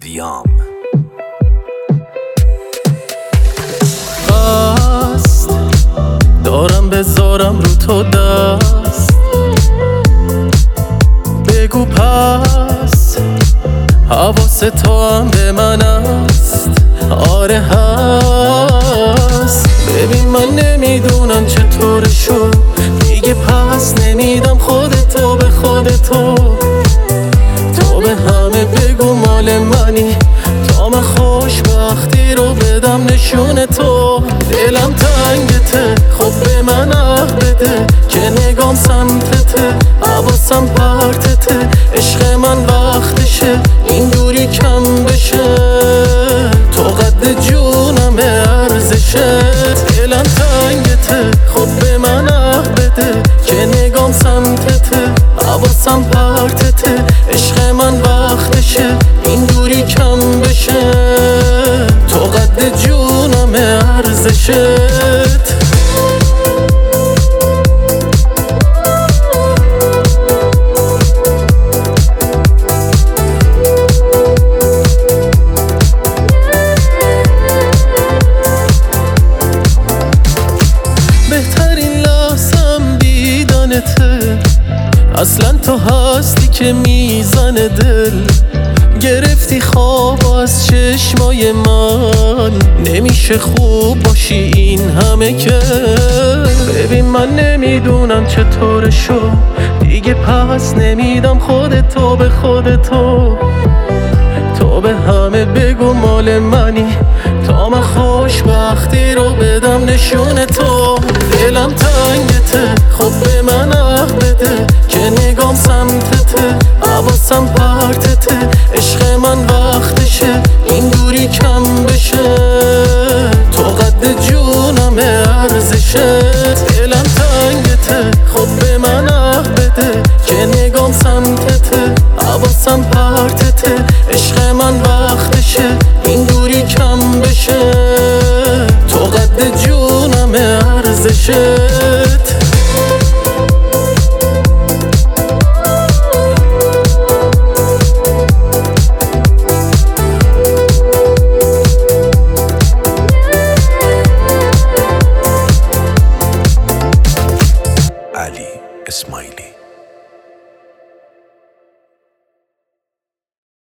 ویام قصد دارم بذارم رو تو دست، بگو پس حواس تو هم به من است. آره هست. ببین من نمیدونم چطور شد دیگه، پس نمیدم خودتو به خودتو. تو به همه بگو مال منی تا من خوشبختی رو بدم نشون تو. دلم تنگته خب به من عهد بده که نگام سمتته، حواسم پرتته. عشق من وقتشه این دوری کم بشه، تو قد جونم ارزشه. دلم تنگته خب به من عهد بده که نگام سمتته، حواسم پرتته. عشق من وقتشه این دوری کم بشه، تو قد جونم ارزشت. بهترین لحظم دیدنته، اصلا تو هستی که میزنه دل. گرفتی خواب از چشمای من، نمیشه خوب باشی این همه که. ببین من نمیدونم چطور شد دیگه، پس نمیدم خودتو به خودتو. تو به همه بگو مال منی تا من خوشبختی رو بدم نشون تو. دلم تنگته خب به من عهد بده که نگام سمتته، حواسم پرتته. عشق من وقتشه این دوری کم بشه، تو قد جونم ارزشت. دلم تنگته خب به من عهد بده که نگام سمتته، حواسم پرتته. عشق من وقتشه این دوری کم بشه، تو قد جونم ارزشت.